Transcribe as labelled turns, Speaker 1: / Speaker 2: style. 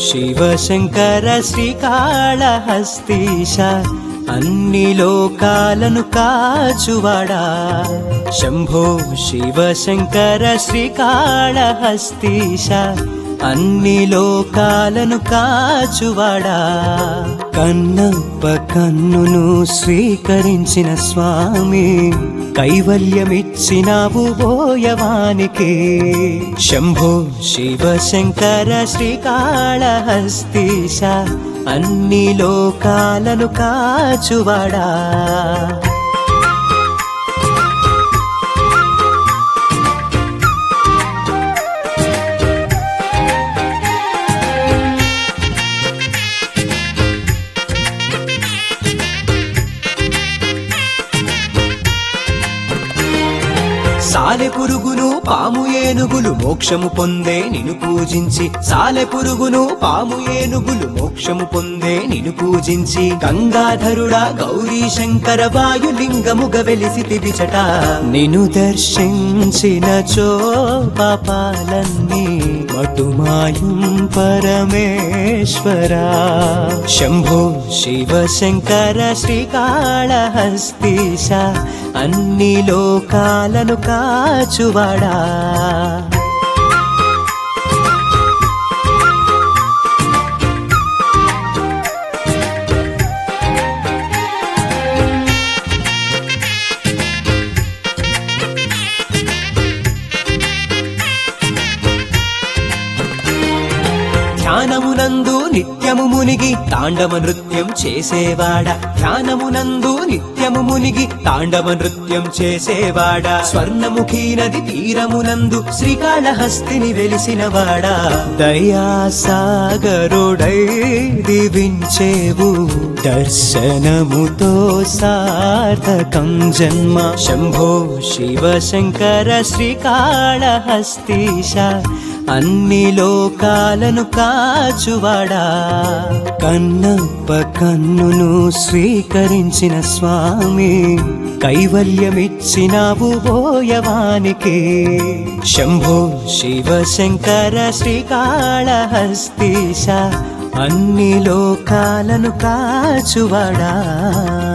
Speaker 1: శివశంకర శ్రీకాళహస్తీశ అన్ని లోకాలను కాచువాడా శంభో శివశంకర శ్రీకాళహస్తీశ అన్ని లోకాలను కాచువాడా కన్నప్ప కన్నును స్వీకరించిన స్వామి కైవల్యమిచ్చినావు బోయవానికి శంభో శివశంకర శ్రీకాళహస్తీశ అన్ని లోకాలను కాచువాడా సాలెపురుగును పాము ఏనుగులు మోక్షము పొందే నిన్ను పూజించి సాలెపురుగును పాము ఏనుగులు మోక్షము పొందే నిన్ను పూజించి గంగాధరుడా గౌరీ శంకర వాయులింగముగ వెలిసి విచట నిన్ను దర్శించినచో పాపాలన్నీ మటుమాయం పరమేశ్వరా శంభో శివశంకర శ్రీకాళహస్తీశ అన్ని లోకాలను కాచువాడా ధ్యానమునందు నిత్యము మునిగి తాండవ నృత్యం చేసేవాడా ధ్యానమునందు నిత్యము మునిగి తాండవ నృత్యం చేసేవాడా స్వర్ణముఖి నది తీరమునందు శ్రీకాళహస్తిని వెలిసినవాడా దయాసాగరుడై దివించేవు దర్శనముతో సార్థకం జన్మ శంభో శివశంకర శ్రీకాళహస్తీశ అన్ని లోకాలను కాచువాడా కన్నప్ప కన్నును స్వీకరించిన స్వామి కైవల్యమిచ్చినావు బోయవానికి శంభో శివశంకర శ్రీకాళహస్తీశ అన్ని లోకాలను కాచువాడా